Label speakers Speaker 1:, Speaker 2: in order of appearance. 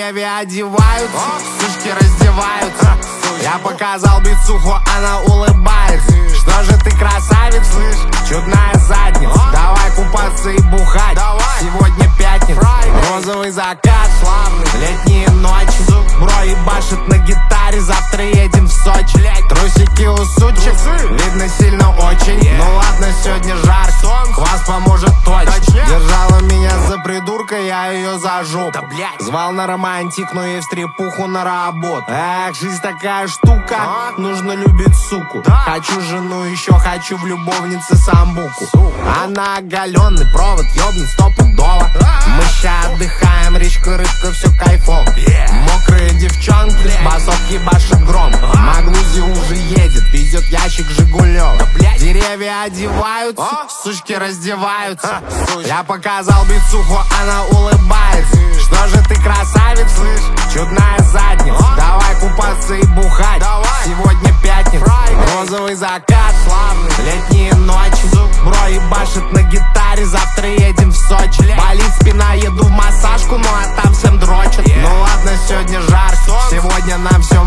Speaker 1: Деревья одеваются, сучки раздеваются. Я показал бицуху, она улыбается. Что же ты красавец, слышь, чудная задница. Давай купаться и бухать, сегодня пятница. Розовый закат, славный, летние ночи. Бро ебашит на гитаре, завтра едем в Сочи. Трусики у сучек, видно сильно очень. Ну ладно, сегодня жарко, квас поможет точно. Держала меня за придурка, я ее за жопу. Звал на романтик, но ей в стрепуху на работу. Эх, жизнь такая штука, нужно любить суку. Хочу жену, еще хочу в любовнице самбуку. Она оголенный провод, ёбнет стопудово. Мы ща отдыхаем, речка, рыбка, все кайфово. Мокрые девчонки, басок ебашит гром. Маглузи уже едет, везет ящик Жигулёва. Деревья одеваются, сучки раздеваются. Я показал бицуху, она улыбается. Что же ты красавец, слышь, чудная задница. Давай купаться и бухать, сегодня пятница. Розовый закат, славный, летние ночи. Бро ебашит на гитаре, завтра едем в Сочи. Болит спина, еду в массажку, ну а там всем дрочат. Ну ладно, сегодня жарко, сегодня нам все